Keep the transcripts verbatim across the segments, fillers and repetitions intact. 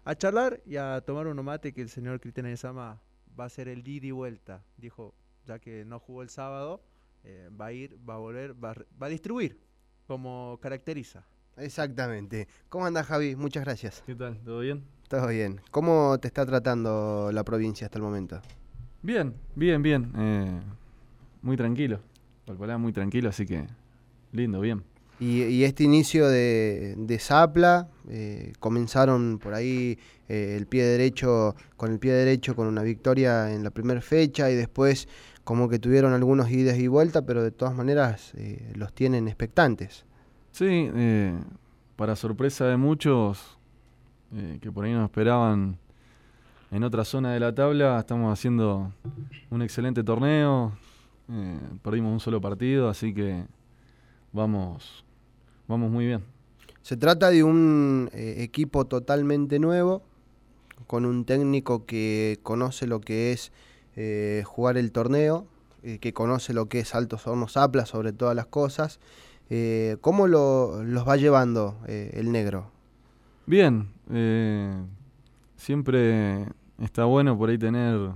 a charlar y a tomar uno mate que el señor Cristian Ezama va a hacer el ida y vuelta. Dijo, ya que no jugó el sábado, eh, va a ir, va a volver, va a, va a distribuir, como caracteriza. Exactamente. ¿Cómo andás, Javi? Muchas gracias. ¿Qué tal? ¿Todo bien? Todo bien. ¿Cómo te está tratando la provincia hasta el momento? Bien, bien, bien. Eh, muy tranquilo. Palpalá muy tranquilo, así que lindo, bien. Y, y este inicio de, de Zapla, eh, comenzaron por ahí eh, el pie derecho, con el pie derecho con una victoria en la primera fecha y después como que tuvieron algunos idas y vueltas, pero de todas maneras eh, los tienen expectantes. Sí, eh, para sorpresa de muchos eh, que por ahí nos esperaban en otra zona de la tabla, estamos haciendo un excelente torneo. Eh, perdimos un solo partido, así que vamos, vamos muy bien. Se trata de un eh, equipo totalmente nuevo, con un técnico que conoce lo que es eh, jugar el torneo, eh, que conoce lo que es Altos Hornos Zapla sobre todas las cosas. Eh, ¿Cómo lo, los va llevando eh, el negro? Bien, eh, siempre está bueno por ahí tener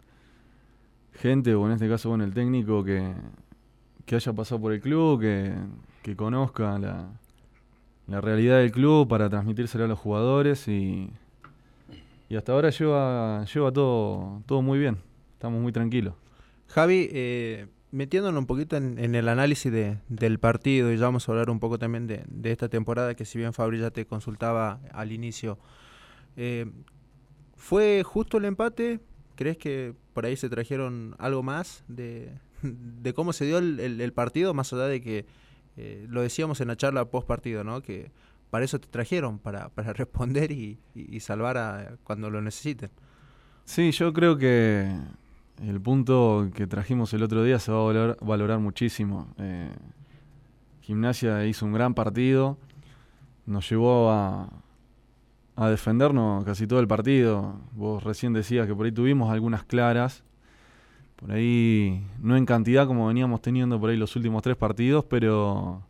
gente, o en este caso, bueno, el técnico que, que haya pasado por el club, que, que conozca la, la realidad del club para transmitírselo a los jugadores y, y hasta ahora lleva, lleva todo, todo muy bien, estamos muy tranquilos. Javi, eh, metiéndonos un poquito en, en el análisis de, del partido, y ya vamos a hablar un poco también de, de esta temporada, que si bien Fabri ya te consultaba al inicio, eh, ¿fue justo el empate? ¿Crees que por ahí se trajeron algo más de, de cómo se dio el, el, el partido, más allá de que eh, lo decíamos en la charla post partido, ¿no? Que para eso te trajeron, para, para responder y, y, y salvar a, cuando lo necesiten. Sí, yo creo que el punto que trajimos el otro día se va a valorar, valorar muchísimo. Eh, Gimnasia hizo un gran partido, nos llevó a, a defendernos casi todo el partido. Vos recién decías que por ahí tuvimos algunas claras, por ahí no en cantidad como veníamos teniendo por ahí los últimos tres partidos, pero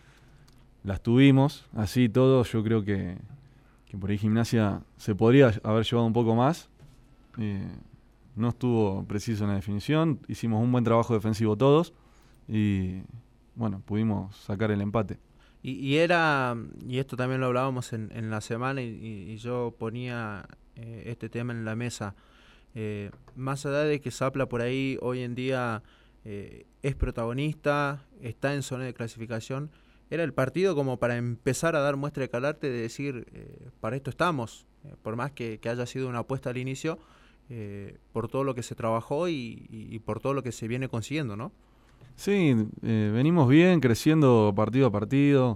las tuvimos. Así todo, yo creo que, que por ahí Gimnasia se podría haber llevado un poco más. Eh, no estuvo preciso en la definición, hicimos un buen trabajo defensivo todos y bueno, pudimos sacar el empate. Y, y era, y esto también lo hablábamos en, en la semana y, y, y yo ponía eh, este tema en la mesa, eh, más allá de que Zapla por ahí hoy en día eh, es protagonista, está en zona de clasificación, era el partido como para empezar a dar muestra de carácter, de decir, eh, para esto estamos, eh, por más que, que haya sido una apuesta al inicio, eh, por todo lo que se trabajó y, y, y por todo lo que se viene consiguiendo, ¿no? Sí, eh, venimos bien, creciendo partido a partido,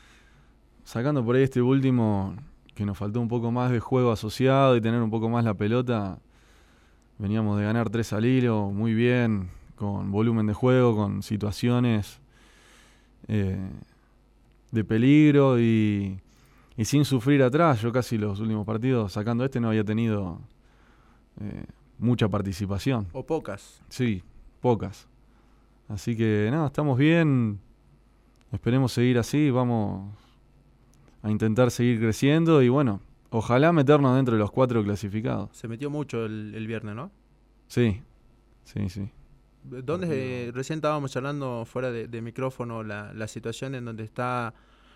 sacando por ahí este último que nos faltó un poco más de juego asociado y tener un poco más la pelota. Veníamos de ganar tres al hilo, muy bien, con volumen de juego, con situaciones eh, de peligro y, y sin sufrir atrás. Yo casi los últimos partidos, sacando este, no había tenido eh, mucha participación. O pocas. Sí, pocas. Así que nada, estamos bien, esperemos seguir así, vamos a intentar seguir creciendo y bueno, ojalá meternos dentro de los cuatro clasificados. Se metió mucho el, el viernes, ¿no? Sí, sí, sí. ¿Dónde eh, recién estábamos charlando fuera de, de micrófono la, la situación en donde está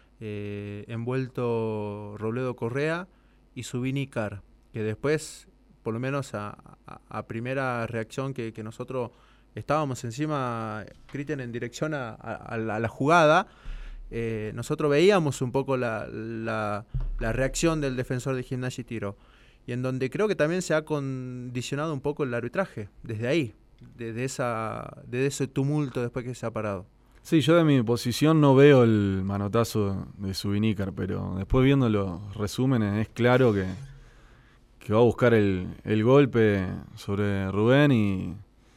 eh, envuelto Robledo Correa y Subinícar? Que después, por lo menos a, a, a primera reacción que, que nosotros estábamos encima, Cristian, en dirección a, a, a, la, a la jugada, eh, nosotros veíamos un poco la, la, la reacción del defensor de Gimnasia y Tiro. Y en donde creo que también se ha condicionado un poco el arbitraje, desde ahí. Desde, esa, desde ese tumulto después que se ha parado. Sí, yo de mi posición no veo el manotazo de Subinícar, pero después viendo los resúmenes es claro que, que va a buscar el, el golpe sobre Rubén y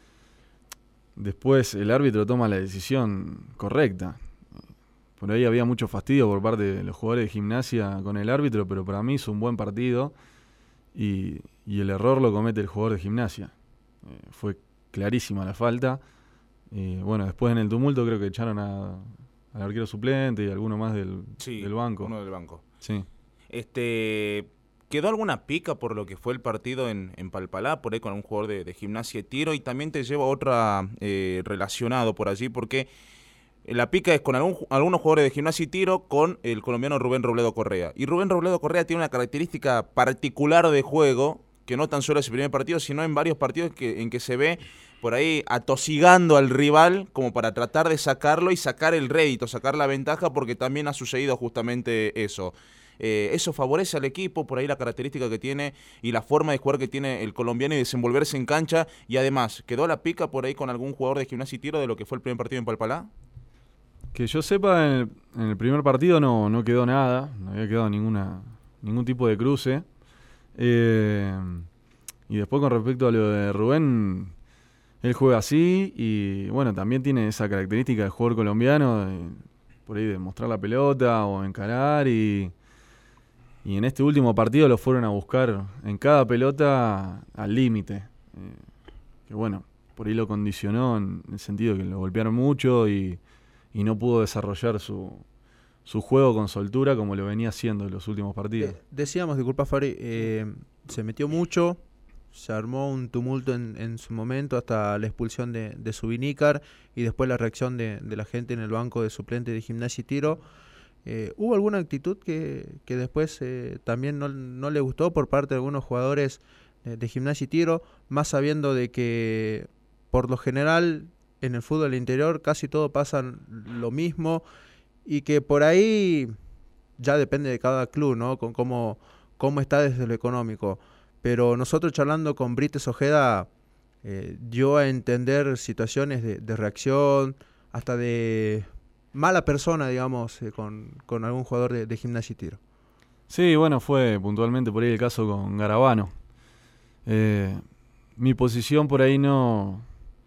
después el árbitro toma la decisión correcta. Por ahí había mucho fastidio por parte de los jugadores de Gimnasia con el árbitro, pero para mí hizo un buen partido y, y el error lo comete el jugador de Gimnasia. Eh, fue clarísima la falta. Y bueno, después en el tumulto creo que echaron a, al arquero suplente y alguno más del, sí, del banco. uno del banco. Sí. Este, ¿Quedó alguna pica por lo que fue el partido en, en Palpalá, por ahí con un jugador de, de Gimnasia y Tiro? Y también te llevo a otra eh, relacionado por allí, porque la pica es con algún, algunos jugadores de Gimnasia y Tiro con el colombiano Rubén Robledo Correa. Y Rubén Robledo Correa tiene una característica particular de juego, que no tan solo es el primer partido, sino en varios partidos que, en que se ve por ahí atosigando al rival como para tratar de sacarlo y sacar el rédito, sacar la ventaja, porque también ha sucedido justamente eso. Eh, eso favorece al equipo, por ahí la característica que tiene y la forma de jugar que tiene el colombiano y desenvolverse en cancha. Y además, ¿quedó la pica por ahí con algún jugador de Gimnasia y Tiro de lo que fue el primer partido en Palpalá? Que yo sepa, en el, en el primer partido no, no quedó nada, no había quedado ninguna, ningún tipo de cruce. Eh, y después con respecto a lo de Rubén, él juega así y bueno, también tiene esa característica de jugador colombiano, de, por ahí de mostrar la pelota o encarar y... Y en este último partido lo fueron a buscar en cada pelota al límite. Eh, que bueno, por ahí lo condicionó en el sentido de que lo golpearon mucho y, y no pudo desarrollar su, su juego con soltura como lo venía haciendo en los últimos partidos. Eh, decíamos, disculpa Fabri, eh, se metió mucho, se armó un tumulto en, en su momento hasta la expulsión de, de Subinícar y después la reacción de, de la gente en el banco de suplente de Gimnasia y Tiro. Eh, ¿Hubo alguna actitud que, que después eh, también no, no le gustó por parte de algunos jugadores eh, de Gimnasia y Tiro, más sabiendo de que por lo general en el fútbol interior casi todo pasa lo mismo y que por ahí ya depende de cada club, ¿no? Con cómo, cómo está desde lo económico? Pero nosotros charlando con Brites Ojeda eh, dio a entender situaciones de, de reacción, hasta de mala persona, digamos, eh, con, con algún jugador de, de Gimnasia y Tiro. Sí, bueno, fue puntualmente por ahí el caso con Garabano. Eh, mi posición por ahí no,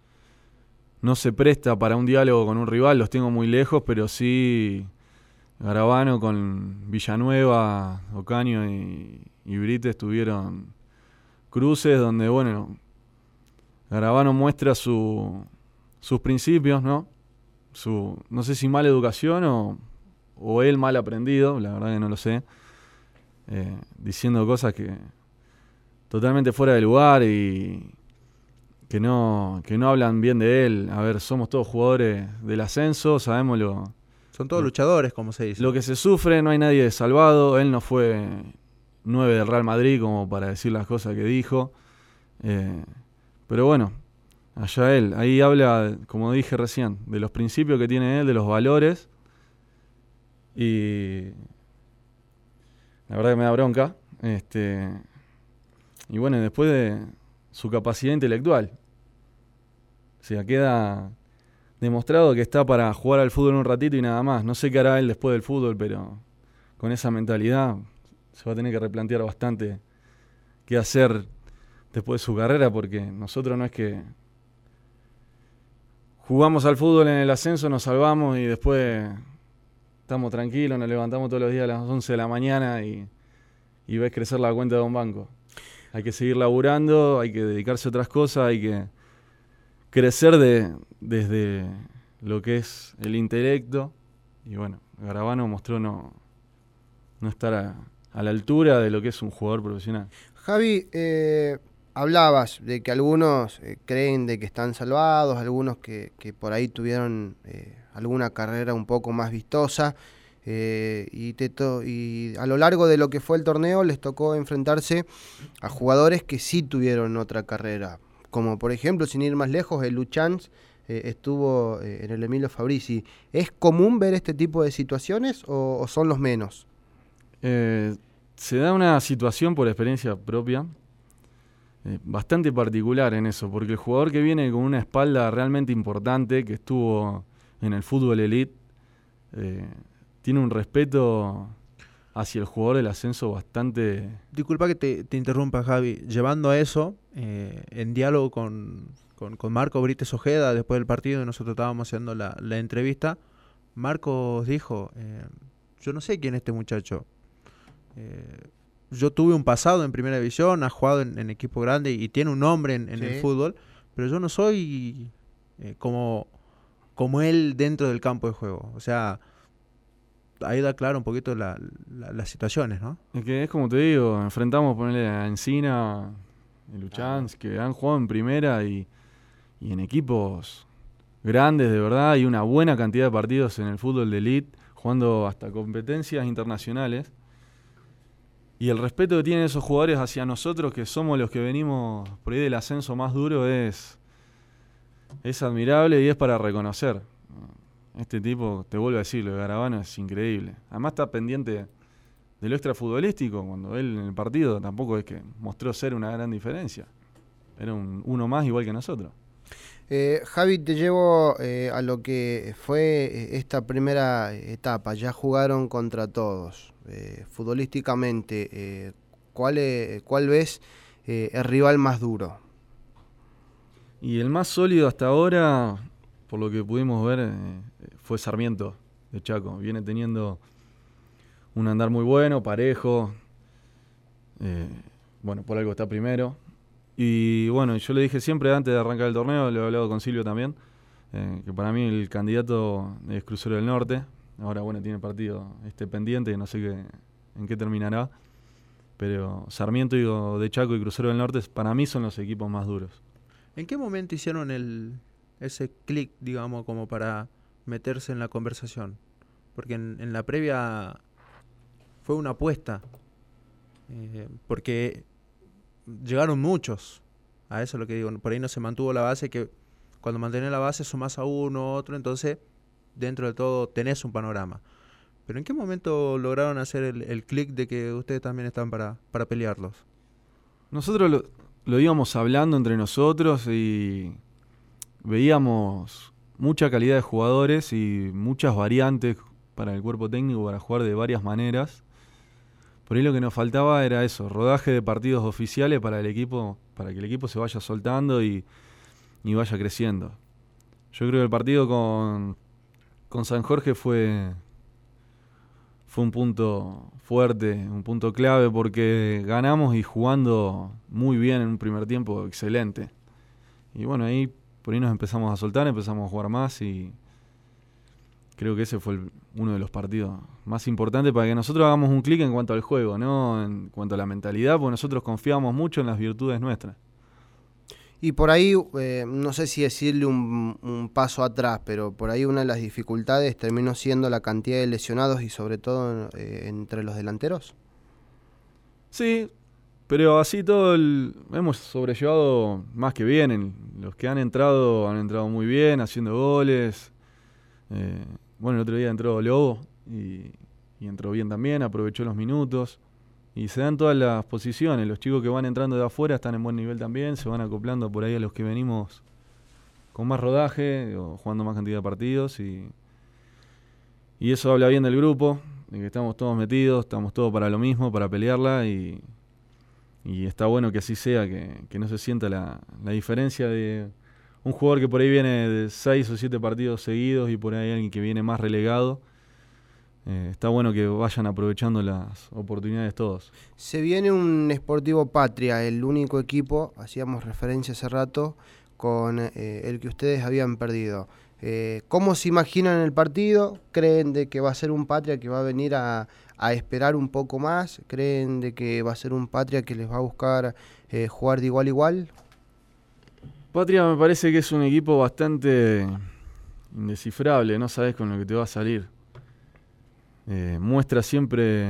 no se presta para un diálogo con un rival, los tengo muy lejos, pero sí Garabano con Villanueva, Ocaño y, y Brites tuvieron cruces donde, bueno, Garabano muestra su, sus principios, ¿no? Su, no sé si mala educación o, o él mal aprendido, la verdad que no lo sé, eh, diciendo cosas que totalmente fuera de lugar y que no, que no hablan bien de él. A ver, somos todos jugadores del ascenso, sabemos lo... Son todos lo, luchadores, como se dice. Lo que se sufre, no hay nadie salvado, él no fue nueve del Real Madrid como para decir las cosas que dijo, eh, pero bueno, allá él, ahí habla, como dije recién, de los principios que tiene él, de los valores. Y la verdad que me da bronca. Este, y bueno, después de su capacidad intelectual. O sea, queda demostrado que está para jugar al fútbol un ratito y nada más. No sé qué hará él después del fútbol, pero con esa mentalidad se va a tener que replantear bastante qué hacer después de su carrera, porque nosotros no es que jugamos al fútbol en el ascenso, nos salvamos y después estamos tranquilos, nos levantamos todos los días a las once de la mañana y, y ves crecer la cuenta de un banco. Hay que seguir laburando, hay que dedicarse a otras cosas, hay que crecer de, desde lo que es el intelecto. Y bueno, Garabano mostró no, no estar a, a la altura de lo que es un jugador profesional. Javi, eh, hablabas de que algunos eh, creen de que están salvados, algunos que, que por ahí tuvieron eh, alguna carrera un poco más vistosa, eh, y, te to- y a lo largo de lo que fue el torneo les tocó enfrentarse a jugadores que sí tuvieron otra carrera, como por ejemplo, sin ir más lejos, el Luchans eh, estuvo eh, en el Emilio Fabrizi. ¿Es común ver este tipo de situaciones o, o son los menos? Eh, se da una situación por experiencia propia eh, bastante particular en eso, porque el jugador que viene con una espalda realmente importante, que estuvo en el fútbol elite, eh, tiene un respeto hacia el jugador del ascenso bastante... Disculpa que te, te interrumpa, Javi. Llevando a eso, eh, en diálogo con, con, con Marco Brites Ojeda, después del partido, y nosotros estábamos haciendo la, la entrevista, Marcos dijo, eh, yo no sé quién es este muchacho. Eh, yo tuve un pasado en primera división, ha jugado en, en equipo grande y tiene un nombre en, en Sí. el fútbol, pero yo no soy eh, como, como él dentro del campo de juego. O sea, ahí da claro un poquito la, la, las situaciones, ¿no? Es que es como te digo, enfrentamos ponerle a Encina, a Luchanz, que han jugado en primera y, y en equipos grandes de verdad, y una buena cantidad de partidos en el fútbol de elite, jugando hasta competencias internacionales. Y el respeto que tienen esos jugadores hacia nosotros, que somos los que venimos por ahí del ascenso más duro, es, es admirable y es para reconocer. Este tipo, te vuelvo a decir, lo de Garabano es increíble. Además está pendiente de lo extrafutbolístico, cuando él en el partido tampoco es que mostró ser una gran diferencia. Era un, uno más igual que nosotros. Eh, Javi, te llevo eh, a lo que fue eh, esta primera etapa. Ya jugaron contra todos. Eh, futbolísticamente, eh, ¿cuál, eh, ¿cuál ves eh, el rival más duro? Y el más sólido hasta ahora, por lo que pudimos ver, eh, fue Sarmiento de Chaco. Viene teniendo un andar muy bueno, parejo. Eh, bueno, por algo está primero. Y bueno, yo le dije siempre antes de arrancar el torneo, le he hablado con Silvio también, eh, que para mí el candidato es Crucero del Norte. Ahora, bueno, tiene partido este pendiente, no sé qué, en qué terminará. Pero Sarmiento digo, de Chaco y Crucero del Norte para mí son los equipos más duros. ¿En qué momento hicieron el ese clic, digamos, como para meterse en la conversación? Porque en, en la previa fue una apuesta, eh, porque llegaron muchos, a eso es lo que digo, por ahí no se mantuvo la base, que cuando mantenés la base sumás a uno, otro, entonces dentro de todo tenés un panorama. Pero ¿en qué momento lograron hacer el, el clic de que ustedes también están para, para pelearlos? Nosotros lo, lo íbamos hablando entre nosotros y veíamos mucha calidad de jugadores y muchas variantes para el cuerpo técnico para jugar de varias maneras. Por ahí lo que nos faltaba era eso, rodaje de partidos oficiales para el equipo, para que el equipo se vaya soltando y, y vaya creciendo. Yo creo que el partido con, con San Jorge fue, fue un punto fuerte, un punto clave, porque ganamos y jugando muy bien en un primer tiempo excelente. Y bueno, ahí por ahí nos empezamos a soltar, empezamos a jugar más y creo que ese fue el, uno de los partidos más importantes para que nosotros hagamos un clic en cuanto al juego, ¿no? En cuanto a la mentalidad, porque nosotros confiamos mucho en las virtudes nuestras. Y por ahí, eh, no sé si decirle un, un paso atrás, pero por ahí una de las dificultades terminó siendo la cantidad de lesionados y sobre todo eh, entre los delanteros. Sí, pero así todo el, hemos sobrellevado más que bien. En, los que han entrado han entrado muy bien, haciendo goles. Eh, bueno, el otro día entró Lobo y, y entró bien también, aprovechó los minutos. Y se dan todas las posiciones. Los chicos que van entrando de afuera están en buen nivel también, se van acoplando por ahí a los que venimos con más rodaje o jugando más cantidad de partidos. Y, y eso habla bien del grupo, de que estamos todos metidos, estamos todos para lo mismo, para pelearla. Y, y está bueno que así sea, que, que no se sienta la, la diferencia de un jugador que por ahí viene de seis o siete partidos seguidos y por ahí alguien que viene más relegado. Eh, está bueno que vayan aprovechando las oportunidades todos. Se viene un Sportivo Patria, el único equipo, hacíamos referencia hace rato, con eh, el que ustedes habían perdido. Eh, ¿Cómo se imaginan el partido? ¿Creen de que va a ser un Patria que va a venir a, a esperar un poco más? ¿Creen de que va a ser un Patria que les va a buscar eh, jugar de igual a igual? Patria me parece que es un equipo bastante indescifrable, no sabes con lo que te va a salir. Eh, muestra siempre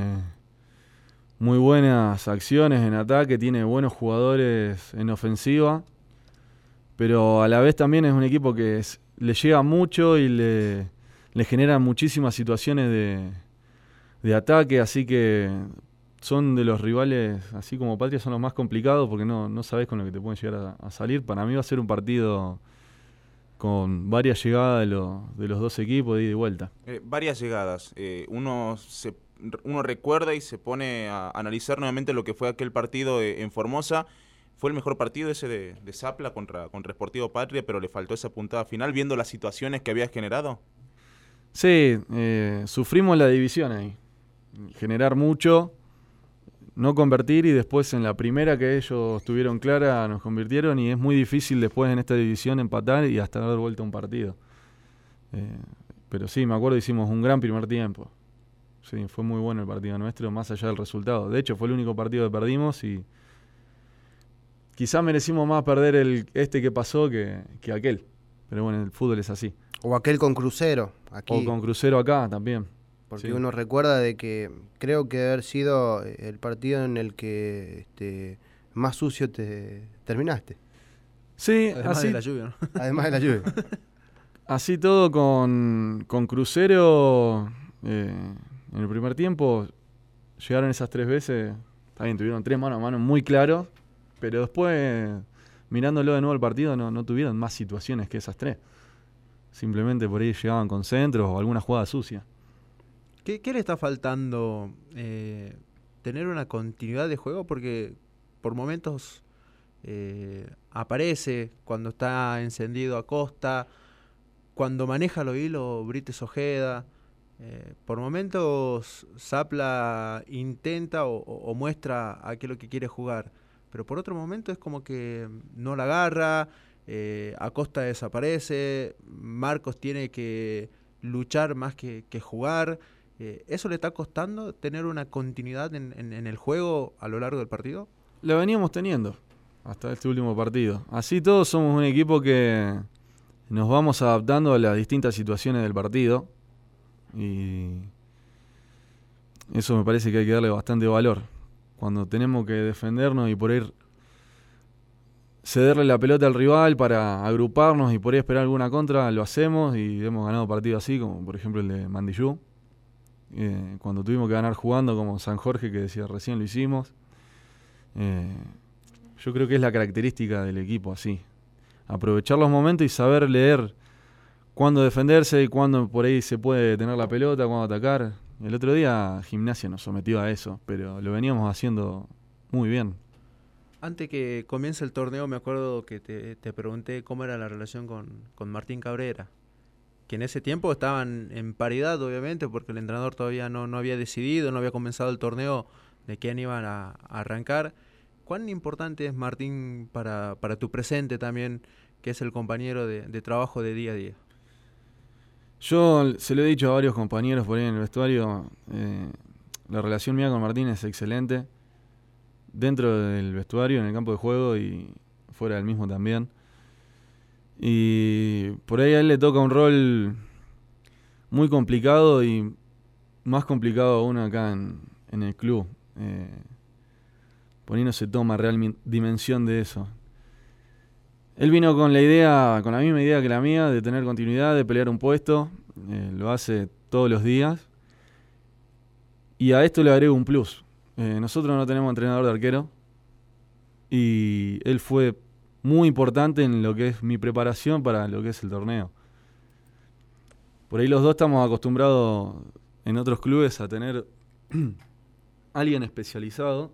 muy buenas acciones en ataque, tiene buenos jugadores en ofensiva, pero a la vez también es un equipo que es, le llega mucho y le, le genera muchísimas situaciones de, de ataque, así que son de los rivales, así como Patria, son los más complicados porque no, no sabes con lo que te pueden llegar a, a salir. Para mí va a ser un partido con varias llegadas de, lo, de los dos equipos de ida y vuelta. Eh, varias llegadas. Eh, uno, se, uno recuerda y se pone a analizar nuevamente lo que fue aquel partido eh, en Formosa. Fue el mejor partido ese de, de Zapla contra, contra Sportivo Patria, pero le faltó esa puntada final, viendo las situaciones que había generado. Sí, eh, sufrimos la división ahí. Generar mucho, no convertir, y después en la primera que ellos tuvieron clara nos convirtieron, y es muy difícil después en esta división empatar y hasta dar vuelta un partido. Eh, pero sí, me acuerdo, hicimos un gran primer tiempo. sí, fue muy bueno el partido nuestro, más allá del resultado. De hecho, fue el único partido que perdimos y quizás merecimos más perder el este que pasó que, que aquel. Pero bueno, el fútbol es así. O aquel con Crucero, aquí. O con Crucero acá también. Porque Sí. uno recuerda de que creo que debe haber sido el partido en el que este, más sucio te terminaste. Sí, Además así, de la lluvia, ¿no? Además de la lluvia. así todo con, con Crucero, eh, en el primer tiempo llegaron esas tres veces, también tuvieron tres mano a mano muy claros, pero después, mirándolo de nuevo el partido, no, no tuvieron más situaciones que esas tres. Simplemente por ahí llegaban con centros o alguna jugada sucia. ¿Qué, qué le está faltando? Eh, ¿Tener una continuidad de juego? Porque por momentos eh, aparece cuando está encendido Acosta, cuando maneja los hilos Brites Ojeda. Eh, por momentos Zapla intenta o, o- o muestra a qué es lo que quiere jugar, pero por otro momento es como que no la agarra, eh, Acosta desaparece, Marcos tiene que luchar más que, que jugar. Eh, ¿eso le está costando tener una continuidad en, en- en el juego a lo largo del partido? Lo veníamos teniendo hasta este último partido. Así todos somos un equipo que nos vamos adaptando a las distintas situaciones del partido y eso me parece que hay que darle bastante valor. Cuando tenemos que defendernos y por ir cederle la pelota al rival para agruparnos y por ahí esperar alguna contra, lo hacemos y hemos ganado partidos así, como por ejemplo el de Mandillú. Eh, cuando tuvimos que ganar jugando, como San Jorge, que decía recién lo hicimos. Eh, yo creo que es la característica del equipo así. Aprovechar los momentos y saber leer cuándo defenderse y cuándo por ahí se puede tener la pelota, cuándo atacar. El otro día Gimnasia nos sometió a eso, pero lo veníamos haciendo muy bien. Antes que comience el torneo me acuerdo que te, te pregunté cómo era la relación con, con Martín Cabrera, que en ese tiempo estaban en paridad obviamente porque el entrenador todavía no, no había decidido, no había comenzado el torneo de quién iban a, a arrancar. ¿Cuán importante es Martín para, para tu presente también, que es el compañero de, de trabajo de día a día? Yo se lo he dicho a varios compañeros por ahí en el vestuario, eh, la relación mía con Martín es excelente, dentro del vestuario, en el campo de juego y fuera del mismo también. Y por ahí a él le toca un rol muy complicado y más complicado aún acá en, en el club. Eh, por ahí no se toma real mi- dimensión de eso. Él vino con la idea, con la misma idea que la mía, de tener continuidad, de pelear un puesto. Eh, lo hace todos los días. Y a esto le agrego un plus. Eh, nosotros no tenemos entrenador de arquero. Y él fue muy importante en lo que es mi preparación para lo que es el torneo. Por ahí los dos estamos acostumbrados en otros clubes a tener alguien especializado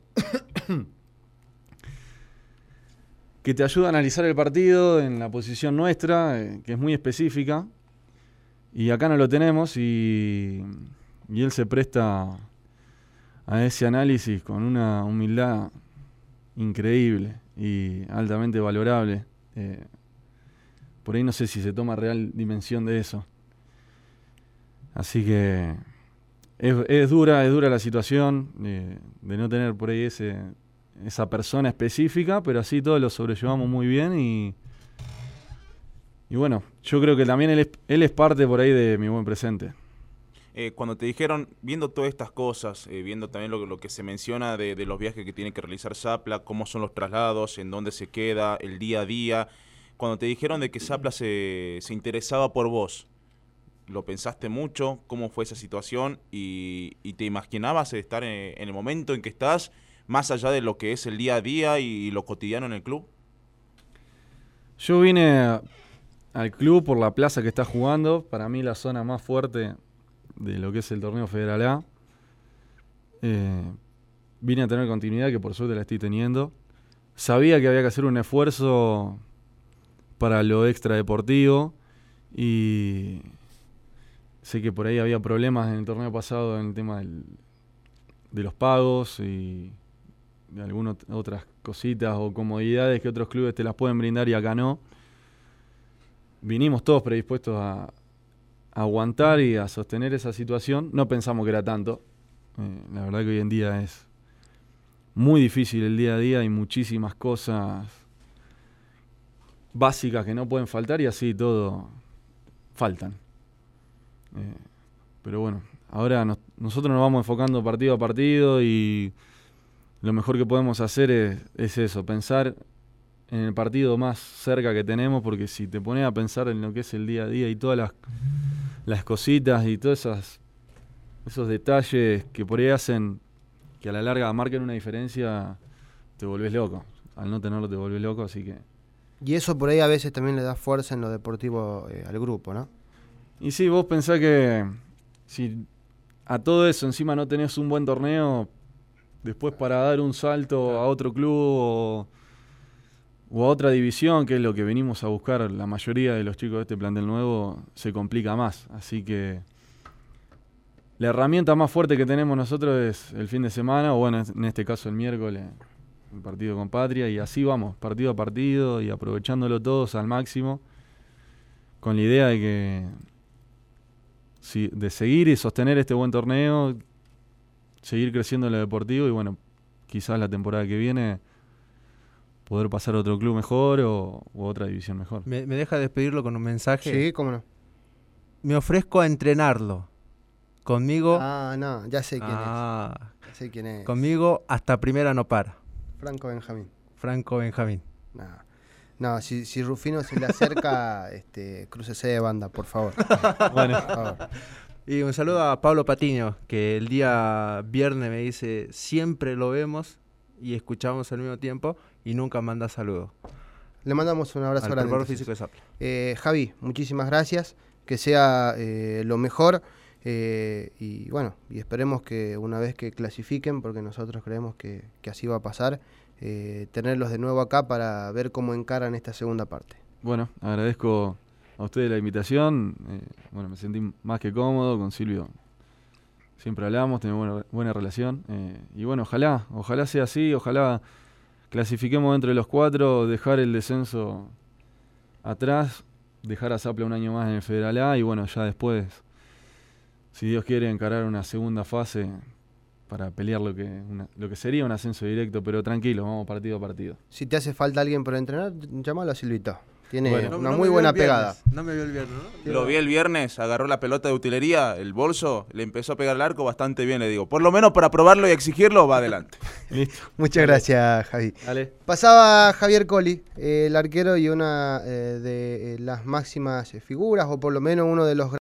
que te ayuda a analizar el partido en la posición nuestra, eh, que es muy específica, y acá no lo tenemos y, y él se presta a ese análisis con una humildad increíble y altamente valorable. Eh, por ahí no sé si se toma real dimensión de eso. Así que es, es dura, es dura la situación eh, de no tener por ahí ese, esa persona específica, pero así todos lo sobrellevamos muy bien y, y bueno, yo creo que también él es, él es parte por ahí de mi buen presente. Eh, cuando te dijeron, viendo todas estas cosas, eh, viendo también lo, lo que se menciona de, de los viajes que tiene que realizar Zapla, cómo son los traslados, en dónde se queda, el día a día, cuando te dijeron de que Zapla se, se interesaba por vos, ¿lo pensaste mucho? ¿Cómo fue esa situación? ¿Y, y te imaginabas estar en, en el momento en que estás, más allá de lo que es el día a día y, y lo cotidiano en el club? Yo vine a- al club por la plaza que está jugando, para mí la zona más fuerte de lo que es el torneo Federal A. Eh, vine a tener continuidad, que por suerte la estoy teniendo. Sabía que había que hacer un esfuerzo para lo extradeportivo y sé que por ahí había problemas en el torneo pasado en el tema del, de los pagos y de algunas otras cositas o comodidades que otros clubes te las pueden brindar y acá no. Vinimos todos predispuestos a, aguantar y a sostener esa situación. No pensamos que era tanto. Eh, la verdad que hoy en día es muy difícil el día a día, hay muchísimas cosas básicas que no pueden faltar y así todo faltan. Eh, pero bueno, ahora nos, nosotros nos vamos enfocando partido a partido y lo mejor que podemos hacer es, es eso, pensar en el partido más cerca que tenemos, porque si te pones a pensar en lo que es el día a día y todas las, las cositas y todos esas, esos detalles que por ahí hacen que a la larga marquen una diferencia, te volvés loco. Al no tenerlo te volvés loco, así que... Y eso por ahí a veces también le da fuerza en lo deportivo eh, al grupo, ¿no? Y sí, vos pensás que si a todo eso encima no tenés un buen torneo, después para dar un salto a otro club o, o a otra división, que es lo que venimos a buscar la mayoría de los chicos de este plantel nuevo, se complica más. Así que la herramienta más fuerte que tenemos nosotros es el fin de semana, o bueno, en este caso el miércoles, el partido con Patria, y así vamos, partido a partido y aprovechándolo todos al máximo, con la idea de que sí, de seguir y sostener este buen torneo, seguir creciendo en lo deportivo y bueno, quizás la temporada que viene poder pasar a otro club mejor o u otra división mejor. ¿Me, me deja despedirlo con un mensaje? Sí, cómo no. Me ofrezco a entrenarlo. Conmigo... Ah, no, ya sé quién ah, es. Ya sé quién es. Conmigo hasta primera no para. Franco Benjamín. Franco Benjamín. No, no si, si Rufino se le acerca, este, crúcese de banda, por favor. Bueno. Por favor. Y un saludo a Pablo Patiño, que el día viernes me dice, siempre lo vemos y escuchamos al mismo tiempo y nunca manda saludos. Le mandamos un abrazo Al grande. preparador físico de Zapla. Eh, Javi, muchísimas gracias. Que sea eh, lo mejor. Eh, y bueno, y esperemos que una vez que clasifiquen, porque nosotros creemos que, que así va a pasar, eh, tenerlos de nuevo acá para ver cómo encaran esta segunda parte. Bueno, agradezco a ustedes la invitación. Eh, bueno, me sentí más que cómodo con Silvio. Siempre hablamos, tenemos buena, buena relación. Eh, y bueno, ojalá, ojalá sea así, ojalá clasifiquemos dentro de los cuatro, dejar el descenso atrás, dejar a Zapla un año más en el Federal A y bueno, ya después, si Dios quiere, encarar una segunda fase para pelear lo que, una, lo que sería un ascenso directo, pero tranquilo, vamos partido a partido. Si te hace falta alguien para entrenar, llámalo a Silvito. Tiene Bueno, una no muy me vio buena el viernes, pegada. No me vio el viernes, ¿no? Lo vi el viernes, agarró la pelota de utilería, el bolso, le empezó a pegar el arco bastante bien, le digo. Por lo menos para probarlo y exigirlo, va adelante. Listo. Muchas gracias, Javi. Dale. Pasaba Javier Colli, eh, el arquero y una eh, de eh, las máximas eh, figuras, o por lo menos uno de los